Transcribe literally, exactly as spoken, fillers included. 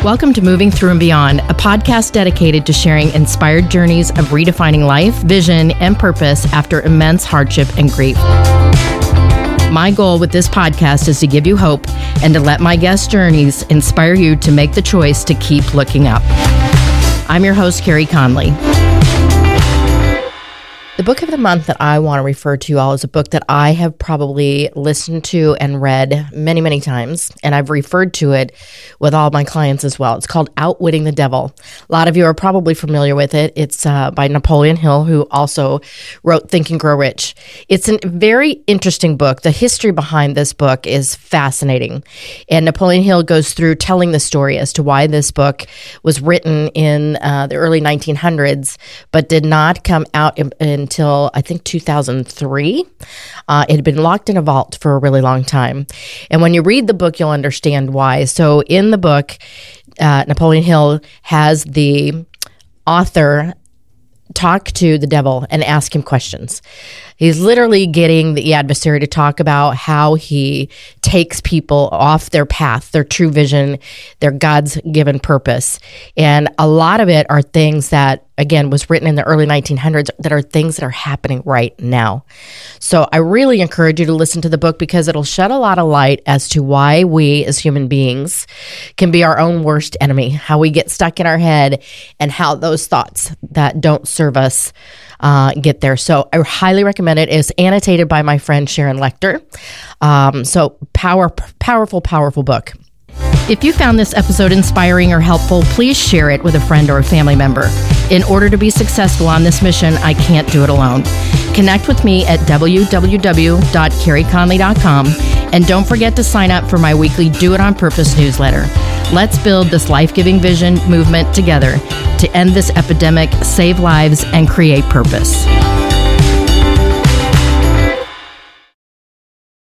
Welcome to Moving Through and Beyond, a podcast dedicated to sharing inspired journeys of redefining life, vision, and purpose after immense hardship and grief. My goal with this podcast is to give you hope and to let my guest journeys inspire you to make the choice to keep looking up. I'm your host, Carrie Conley. The book of the month that I want to refer to you all is a book that I have probably listened to and read many, many times, and I've referred to it with all my clients as well. It's called Outwitting the Devil. A lot of you are probably familiar with it. It's uh, by Napoleon Hill, who also wrote Think and Grow Rich. It's a very interesting book. The history behind this book is fascinating, and Napoleon Hill goes through telling the story as to why this book was written in uh, the early nineteen hundreds, but did not come out in, in until I think two thousand three. Uh, it had been locked in a vault for a really long time. And when you read the book, you'll understand why. So in the book, uh, Napoleon Hill has the author talk to the devil and ask him questions. He's literally getting the adversary to talk about how he takes people off their path, their true vision, their God's given purpose. And a lot of it are things that, again, was written in the early nineteen hundreds that are things that are happening right now. So I really encourage you to listen to the book because it'll shed a lot of light as to why we as human beings can be our own worst enemy, how we get stuck in our head, and how those thoughts that don't serve us uh, get there. So I highly recommend it. It's annotated by my friend Sharon Lechter. Um, so power, powerful, powerful book. If you found this episode inspiring or helpful, please share it with a friend or a family member. In order to be successful on this mission, I can't do it alone. Connect with me at w w w dot carrie conley dot com, and don't forget to sign up for my weekly Do It On Purpose newsletter. Let's build this life-giving vision movement together to end this epidemic, save lives, and create purpose.